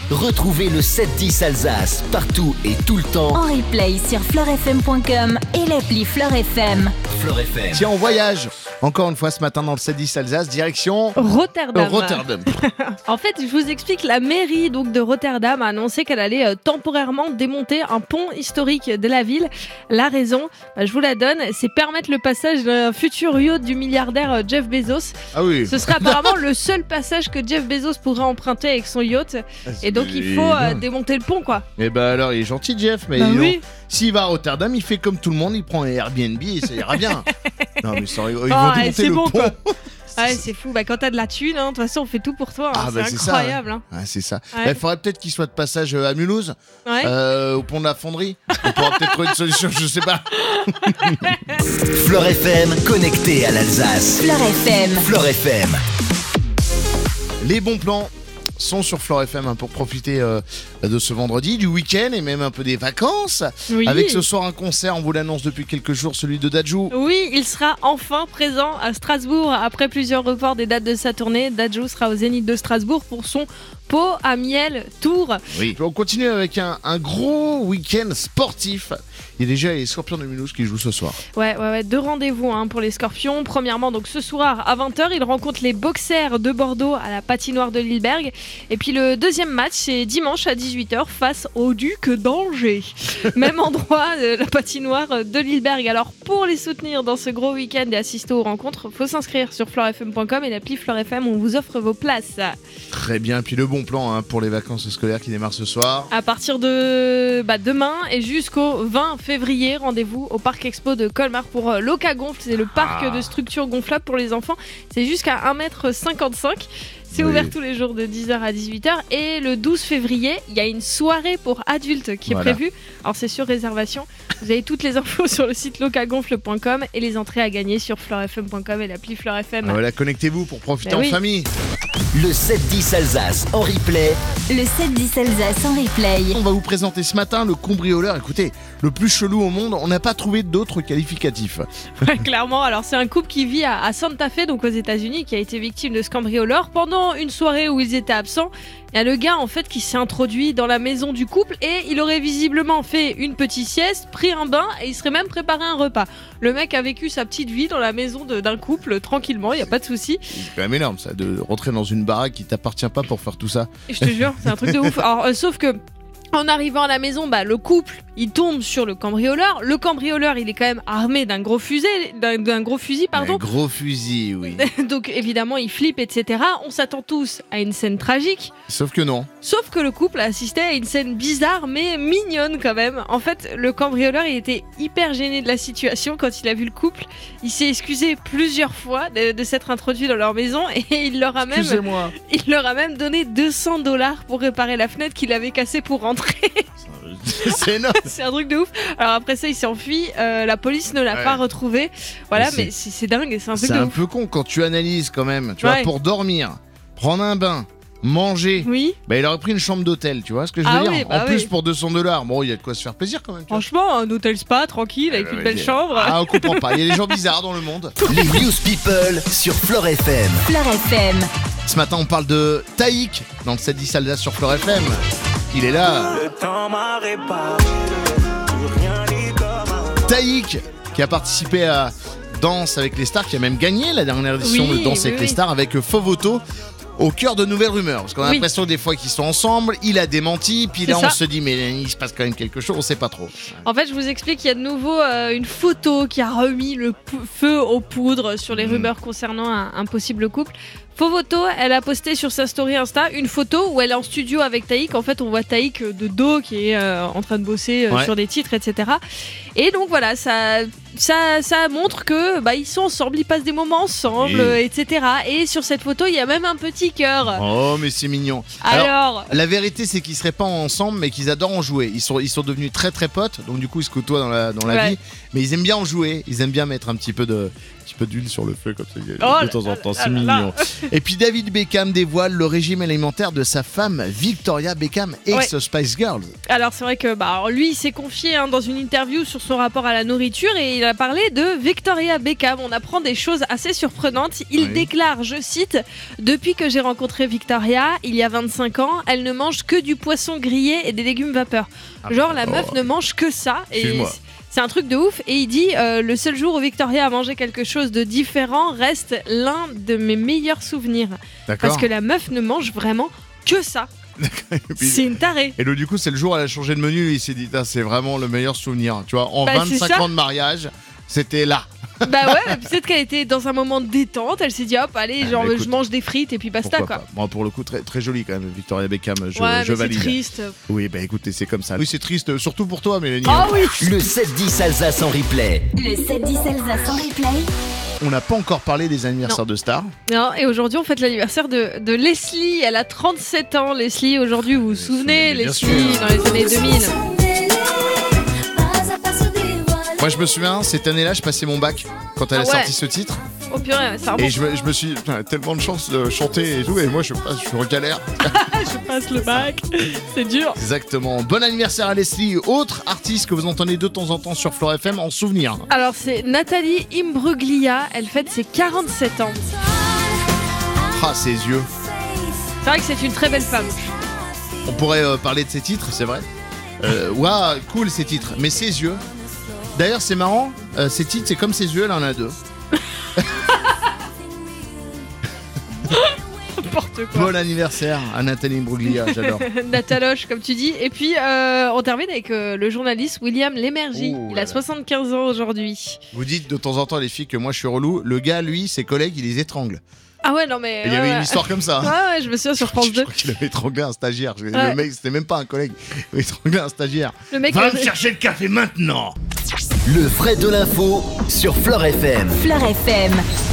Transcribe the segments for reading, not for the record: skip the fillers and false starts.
Retrouvez le 7-10 Alsace partout et tout le temps. En replay sur fleurfm.com et l'appli Fleur FM. Fleur FM. Tiens, on voyage encore une fois ce matin dans le 7-10 Alsace, direction Rotterdam. Rotterdam. En fait, je vous explique, la mairie donc de Rotterdam a annoncé qu'elle allait temporairement démonter un pont historique de la ville. La raison, je vous la donne, c'est permettre le passage d'un futur yacht du milliardaire Jeff Bezos. Ah oui. Ce serait apparemment le seul passage que Jeff Bezos pourrait emprunter avec son yacht. Et donc il faut démonter le pont, quoi. Et bah alors, il est gentil Jeff, mais oui. S'il va à Rotterdam, il fait comme tout le monde, il prend un Airbnb et ça ira bien. Non mais ça, ils vont démonter c'est le bon, pont. quoi. Ouais, c'est fou. Quand t'as de la thune, de toute façon, on fait tout pour toi. Ah, c'est incroyable. Ça, c'est ça. Ouais. Il faudrait peut-être qu'il soit de passage à Mulhouse, Ouais. au pont de la Fonderie. On pourra peut-être trouver une solution, je sais pas. Fleur FM, connecté à l'Alsace. Fleur FM. Fleur FM. Les bons plans sont sur Fleur FM pour profiter de ce vendredi, du week-end et même un peu des vacances. Oui. Avec ce soir un concert, on vous l'annonce depuis quelques jours, celui de Dadju. Oui, il sera enfin présent à Strasbourg. Après plusieurs reports des dates de sa tournée, Dadju sera au Zénith de Strasbourg pour son Pot à miel tour. Oui. On continue avec un gros week-end sportif. Il y a déjà les Scorpions de Mulhouse qui jouent ce soir. Ouais, 2 rendez-vous pour les Scorpions. Premièrement, donc ce soir à 20h, ils rencontrent les Boxers de Bordeaux à la patinoire de Lilleberg. Et puis le deuxième match, c'est dimanche à 18h face au Duc d'Angers. Même endroit, la patinoire de Lilleberg. Alors pour les soutenir dans ce gros week-end et assister aux rencontres, faut s'inscrire sur fleurfm.com et l'appli Fleur FM, on vous offre vos places. Très bien, puis le bon plan pour les vacances scolaires qui démarrent ce soir. À partir de demain et jusqu'au 20 février, rendez-vous au Parc Expo de Colmar pour l'Oka Gonfle. C'est le parc de structures gonflables pour les enfants. C'est jusqu'à 1,55 m. C'est ouvert tous les jours de 10h à 18h. Et le 12 février, il y a une soirée pour adultes qui est prévue. Alors c'est sur réservation. Vous avez toutes les infos sur le site locagonfle.com et les entrées à gagner sur fleurfm.com et l'appli Fleur FM. Voilà, connectez-vous pour profiter en famille. Le 7-10 Alsace en replay. Le 7-10 Alsace en replay. On va vous présenter ce matin le cambrioleur. Écoutez, le plus chelou au monde, on n'a pas trouvé d'autres qualificatifs. Ouais, clairement. Alors c'est un couple qui vit à Santa Fe, donc aux États-Unis, qui a été victime de ce cambrioleur. Pendant une soirée où ils étaient absents, il y a le gars en fait qui s'est introduit dans la maison du couple et il aurait visiblement fait une petite sieste, pris un bain et il serait même préparé un repas. Le mec a vécu sa petite vie dans la maison d'un couple tranquillement, il n'y a pas de souci. C'est quand même énorme ça, de rentrer dans une baraque qui t'appartient pas pour faire tout ça. Et je te jure, c'est un truc de ouf. Alors, sauf que en arrivant à la maison, le couple, il tombe sur le cambrioleur. Le cambrioleur, il est quand même armé d'un gros fusil, d'un gros fusil, pardon. Un gros fusil, oui. Donc évidemment, il flippe, etc. On s'attend tous à une scène tragique. Sauf que non. Sauf que le couple a assisté à une scène bizarre, mais mignonne quand même. En fait, le cambrioleur, il était hyper gêné de la situation quand il a vu le couple. Il s'est excusé plusieurs fois de s'être introduit dans leur maison et il leur a même donné $200 pour réparer la fenêtre qu'il avait cassée pour rentrer. C'est énorme. C'est un truc de ouf. Alors après ça, il s'est enfui. La police ne l'a pas retrouvé. Voilà, mais c'est dingue. C'est un truc de ouf. C'est un peu con quand tu analyses quand même. Tu vois, pour dormir, prendre un bain, manger. Oui. Il aurait pris une chambre d'hôtel, tu vois ce que je veux dire. En plus, pour $200, bon, il y a de quoi se faire plaisir quand même. Franchement, un hôtel spa tranquille avec une belle chambre. Ah, on comprend pas. Il y a des gens bizarres dans le monde. Les News People sur Fleur FM. Fleur FM. Ce matin, on parle de Taïk dans le 7-10 Alsace sur Fleur FM. Il est là. Taïk qui a participé à Danse avec les stars, qui a même gagné la dernière édition de Danse avec les stars avec Fovoto. Au cœur de nouvelles rumeurs, parce qu'on a l'impression des fois qu'ils sont ensemble, il a démenti, puis là on se dit mais il se passe quand même quelque chose, on sait pas trop. En fait je vous explique, il y a de nouveau une photo qui a remis le feu aux poudres sur les rumeurs concernant un possible couple. Fovoto, elle a posté sur sa story Insta une photo où elle est en studio avec Taïk. En fait on voit Taïk de dos qui est en train de bosser sur des titres, etc. Et donc voilà, ça montre que ils sont ensemble, ils passent des moments ensemble, etc. Et sur cette photo, il y a même un petit cœur. Oh, mais c'est mignon. Alors, la vérité, c'est qu'ils seraient pas ensemble, mais qu'ils adorent en jouer. Ils sont devenus très très potes, donc du coup, ils se côtoient dans la vie. Mais ils aiment bien en jouer. Ils aiment bien mettre un petit peu de petit peu d'huile sur le feu comme ça Oh de temps en temps, c'est là. mignon. Et puis David Beckham dévoile le régime alimentaire de sa femme Victoria Beckham, ex-Spice Girls. Alors c'est vrai que alors, lui il s'est confié dans une interview sur son rapport à la nourriture et il a parlé de Victoria Beckham. On apprend des choses assez surprenantes. Il déclare, je cite, « Depuis que j'ai rencontré Victoria, il y a 25 ans, elle ne mange que du poisson grillé et des légumes vapeur. » Genre la meuf ne mange que ça. Et c'est un truc de ouf. Et il dit le seul jour où Victoria a mangé quelque chose de différent reste l'un de mes meilleurs souvenirs. D'accord. Parce que la meuf ne mange vraiment que ça. C'est une tarée. Et donc du coup c'est le jour où elle a changé de menu, il s'est dit c'est vraiment le meilleur souvenir. Tu vois, en 25 ans de mariage, c'était là. Bah ouais, peut-être qu'elle était dans un moment de détente, elle s'est dit hop, allez, genre écoute, je mange des frites et puis basta quoi. Bon, pour le coup, très, très joli quand même, Victoria Beckham, je valide. C'est triste. Oui, bah écoutez, c'est comme ça. Oui, c'est triste, surtout pour toi, Mélanie. Ah oui. Le 7-10 Alsace en replay. Le 7-10 Alsace en replay. On n'a pas encore parlé des anniversaires de stars. Non, et aujourd'hui on fête l'anniversaire de Leslie, elle a 37 ans. Leslie, aujourd'hui, vous vous souvenez, Leslie, dans les années 2000. Moi je me souviens, cette année-là, je passais mon bac quand elle a sorti ce titre. Oh purée, ça remonte. Et je me suis dit, tellement de chance de chanter et tout, et moi je suis en galère. Je passe le bac, c'est dur. Exactement. Bon anniversaire à Leslie, autre artiste que vous entendez de temps en temps sur Flore FM en souvenir. Alors c'est Nathalie Imbruglia, elle fête ses 47 ans. Ah, ses yeux. C'est vrai que c'est une très belle femme. On pourrait parler de ses titres, c'est vrai. Waouh, cool ces titres, mais ses yeux. D'ailleurs, c'est marrant, ces titres, c'est comme ses yeux, elle en a deux. N'importe quoi. Bon anniversaire à Nathalie Imbruglia, j'adore. Nataloche, comme tu dis. Et puis, on termine avec le journaliste William Lémergie. Il a 75 ans aujourd'hui. Vous dites de temps en temps, les filles, que moi je suis relou. Le gars, lui, ses collègues, il les étrangle. Ah ouais, non mais... Il y avait une histoire comme ça. Ouais, je me souviens sur France 2. Je crois qu'il avait étranglé un stagiaire. Le mec, c'était même pas un collègue. Il avait étranglé un stagiaire. Le mec Va me chercher le café maintenant. Le vrai de l'info sur Flore FM. Flore FM.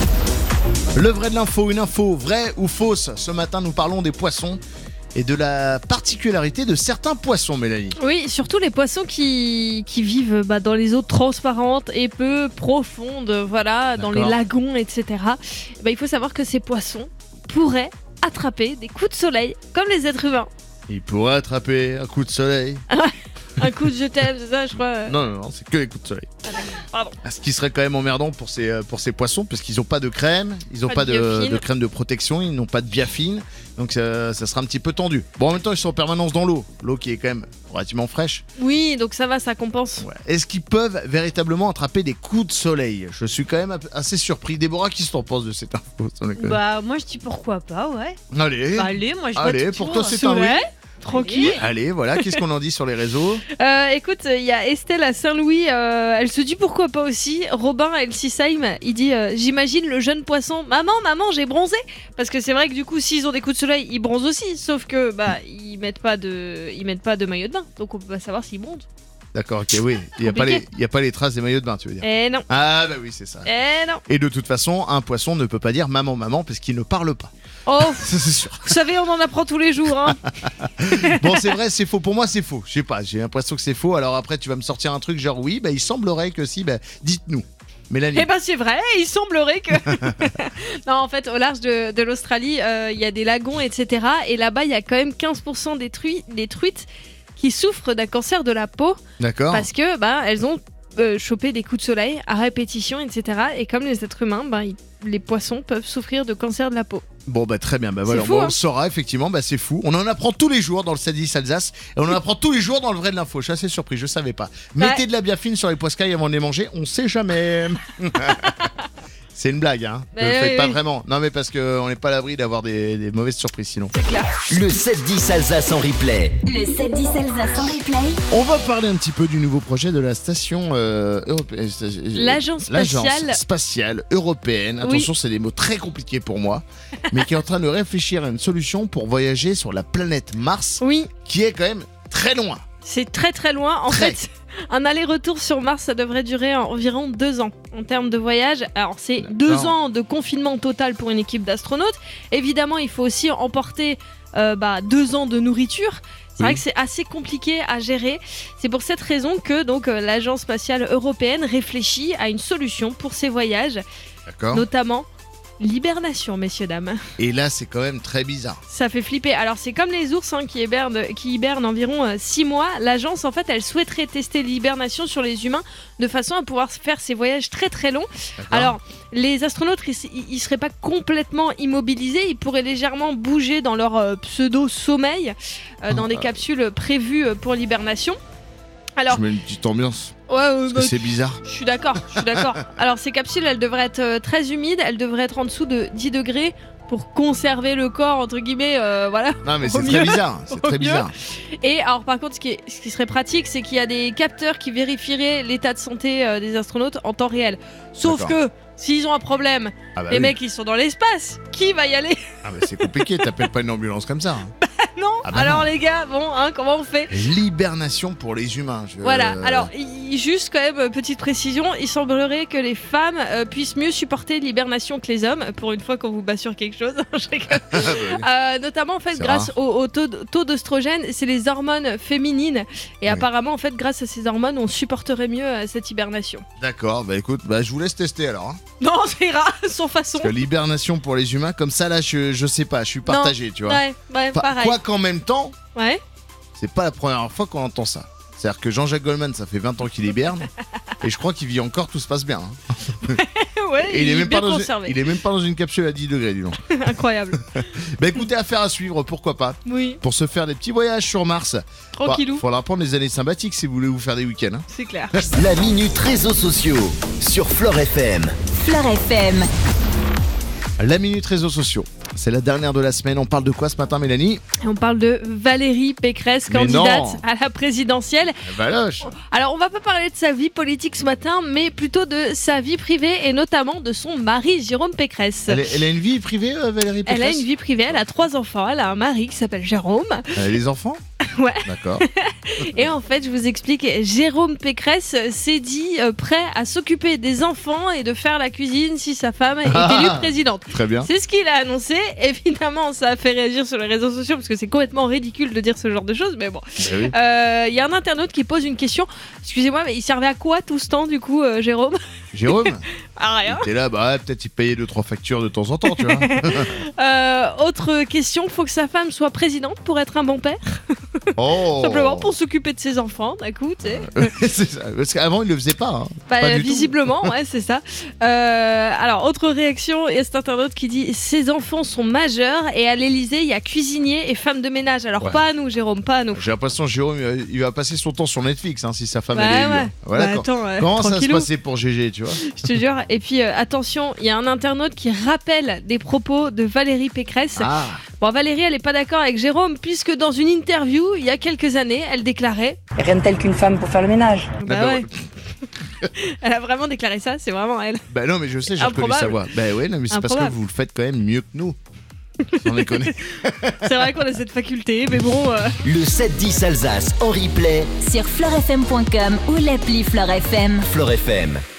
Le vrai de l'info, une info vraie ou fausse. Ce matin, nous parlons des poissons et de la particularité de certains poissons, Mélanie. Oui, surtout les poissons qui vivent dans les eaux transparentes et peu profondes, voilà, dans les lagons, etc. Il faut savoir que ces poissons pourraient attraper des coups de soleil, comme les êtres humains. Ils pourraient attraper un coup de soleil. Un coup de je t'aime, c'est ça, je crois. Non, c'est que les coups de soleil. Pardon. Ce qui serait quand même emmerdant pour ces poissons, parce qu'ils n'ont pas de crème, ils n'ont pas de crème de protection, ils n'ont pas de biafine, donc ça sera un petit peu tendu. Bon, en même temps, ils sont en permanence dans l'eau qui est quand même relativement fraîche. Oui, donc ça va, ça compense. Ouais. Est-ce qu'ils peuvent véritablement attraper des coups de soleil ? Je suis quand même assez surpris. Déborah, qu'est-ce que t'en penses de cette info ? Bah, moi je dis pourquoi pas, ouais. Allez, bah, allez, moi je allez, pour toi c'est un oui. Tranquille. Allez, voilà, qu'est-ce qu'on en dit sur les réseaux ? Écoute, il y a Estelle à Saint-Louis, elle se dit pourquoi pas aussi. Robin à Elsisheim, il dit j'imagine le jeune poisson, maman, j'ai bronzé. Parce que c'est vrai que du coup, s'ils ont des coups de soleil, ils bronzent aussi. Sauf que ils mettent pas de maillot de bain, donc on peut pas savoir s'ils bronzent. D'accord, ok, oui. Il n'y a pas les traces des maillots de bain, tu veux dire. Eh non. Ah bah oui, c'est ça. Eh non. Et de toute façon, un poisson ne peut pas dire maman, parce qu'il ne parle pas. Oh, ça, c'est sûr. Vous savez, on en apprend tous les jours. Hein. Bon, c'est vrai, c'est faux. Pour moi, c'est faux. Je sais pas, j'ai l'impression que c'est faux. Alors après, tu vas me sortir un truc genre oui, il semblerait que si, dites-nous. Mélanie. Eh ben c'est vrai, il semblerait que... Non, en fait, au large de l'Australie, il y a des lagons, etc. Et là-bas, il y a quand même 15% des truites qui souffrent d'un cancer de la peau. D'accord. Parce que elles ont chopé des coups de soleil à répétition, etc. Et comme les êtres humains, les poissons peuvent souffrir de cancer de la peau. Bon très bien, voilà, fou, on le saura effectivement, c'est fou. On en apprend tous les jours dans le 7-10 Alsace et on en apprend tous les jours dans le vrai de l'info. Je suis assez surpris, je savais pas. Mettez de la biafine sur les poiscailles avant de les manger, on sait jamais. C'est une blague, hein. Ne le faites pas vraiment. Non, mais parce qu'on n'est pas à l'abri d'avoir des mauvaises surprises sinon. C'est clair. Le 7-10 Alsace en replay. Le 7-10 Alsace en replay. On va parler un petit peu du nouveau projet de la station européenne. L'agence spatiale européenne. Attention, c'est des mots très compliqués pour moi. Mais qui est en train de réfléchir à une solution pour voyager sur la planète Mars. Oui. Qui est quand même très loin. C'est très très loin. En fait, un aller-retour sur Mars, ça devrait durer environ 2 ans en termes de voyage. Alors, c'est 2 ans de confinement total pour une équipe d'astronautes. Évidemment, il faut aussi emporter 2 ans de nourriture. C'est vrai que c'est assez compliqué à gérer. C'est pour cette raison que l'Agence spatiale européenne réfléchit à une solution pour ces voyages. D'accord. notamment l'hibernation, messieurs, dames. Et là, c'est quand même très bizarre. Ça fait flipper. Alors, c'est comme les ours qui hibernent environ 6 mois. L'agence, en fait, elle souhaiterait tester l'hibernation sur les humains de façon à pouvoir faire ces voyages très très longs. D'accord. Alors, les astronautes, ils seraient pas complètement immobilisés. Ils pourraient légèrement bouger dans leur pseudo-sommeil dans des capsules prévues pour l'hibernation. Alors, Je mets une petite ambiance. ouais, Parce que c'est bizarre. je suis d'accord. Alors, ces capsules, elles devraient être très humides. Elles devraient être en dessous de 10 degrés pour conserver le corps, entre guillemets, voilà. Non, mais Au c'est mieux. très bizarre. C'est Au très mieux. bizarre. Et alors, par contre, ce qui serait pratique, c'est qu'il y a des capteurs qui vérifieraient l'état de santé des astronautes en temps réel. Sauf D'accord. que, s'ils ont un problème, Ah bah les oui. mecs, ils sont dans l'espace. Qui va y aller? Ah bah c'est compliqué, t'appelles pas une ambulance comme ça. hein. Non. Ah bah Alors, non. les gars, bon, comment on fait? L'hibernation pour les humains. Voilà, alors juste quand même, petite précision, il semblerait que les femmes puissent mieux supporter l'hibernation que les hommes, pour une fois qu'on vous bat sur quelque chose. Je rigole. Notamment en fait C'est grâce au taux d'oestrogène, c'est les hormones féminines, et Oui. apparemment en fait grâce à ces hormones on supporterait mieux cette hibernation. D'accord, bah écoute, bah je vous laisse tester alors. hein. Non, ça ira, sans façon. Parce que l'hibernation pour les humains, comme ça là, je sais pas, je suis partagé, tu vois. Ouais, pareil. Quoi qu'en même temps, Ouais. c'est pas la première fois qu'on entend ça. C'est-à-dire que Jean-Jacques Goldman, ça fait 20 ans qu'il hiberne, et je crois qu'il vit encore, tout se passe bien. hein. Ouais, Et il est même bien pas conservé. il est même pas dans une capsule à 10 degrés, dis donc. Incroyable. Bah écoutez, affaire à suivre, pourquoi pas. Oui, Pour se faire des petits voyages sur Mars. tranquillou, Bah, faudra prendre les années sympathiques si vous voulez vous faire des week-ends. hein. c'est clair. La minute réseaux sociaux sur Fleure FM. Fleure FM. La minute réseaux sociaux. C'est la dernière de la semaine. On parle de quoi ce matin, Mélanie? Et on parle de Valérie Pécresse, Mais candidate non. à la présidentielle. Valoche. Alors, on va pas parler de sa vie politique ce matin, mais plutôt de sa vie privée et notamment de son mari, Jérôme Pécresse. Elle a une vie privée, Valérie Pécresse? Elle a une vie privée, elle a 3 enfants, elle a un mari qui s'appelle Jérôme. Les enfants? Ouais. D'accord. Et en fait, je vous explique, Jérôme Pécresse s'est dit prêt à s'occuper des enfants et de faire la cuisine si sa femme est élue présidente. Très bien. C'est ce qu'il a annoncé. Évidemment, ça a fait réagir sur les réseaux sociaux parce que c'est complètement ridicule de dire ce genre de choses, mais bon. Bah oui. Il y a un internaute qui pose une question. Excusez-moi, mais il servait à quoi tout ce temps, du coup, Jérôme? Jérôme? À rien. T'es là, bah ouais, peut-être il payait 2-3 factures de temps en temps, tu vois. Autre question, faut que sa femme soit présidente pour être un bon père? Oh. Simplement pour s'occuper de ses enfants, d'un coup, tu sais. C'est ça. Parce qu'avant, il le faisait pas. hein. Bah, Pas du tout. visiblement, ouais, c'est ça. Alors, autre réaction, il y a cet internaute qui dit ses enfants sont majeurs et à l'Elysée, il y a cuisinier et femme de ménage. Alors, Ouais. pas à nous, Jérôme, pas à nous. J'ai l'impression que Jérôme, il va passer son temps sur Netflix si sa femme Bah, elle est élue. ouais. Voilà, Bah, quand- attends, ouais, Comment ça se tranquillou. passait pour GG, tu vois? Je te jure. Et puis, attention, il y a un internaute qui rappelle des propos de Valérie Pécresse. Ah, Bon, Valérie, elle est pas d'accord avec Jérôme, puisque dans une interview, il y a quelques années, elle déclarait... Rien de tel qu'une femme pour faire le ménage. Bah bah ouais. Elle a vraiment déclaré ça, c'est vraiment elle. bah non, mais je sais, j'ai reconnu Improbable. sa voix. Bah ouais, non, mais c'est parce que Improbable. vous le faites quand même mieux que nous. On les connaît. C'est vrai qu'on a cette faculté, mais bon... Le 7-10 Alsace en replay. Sur fleurefm.com ou l'appli Fleure FM. Fleure FM.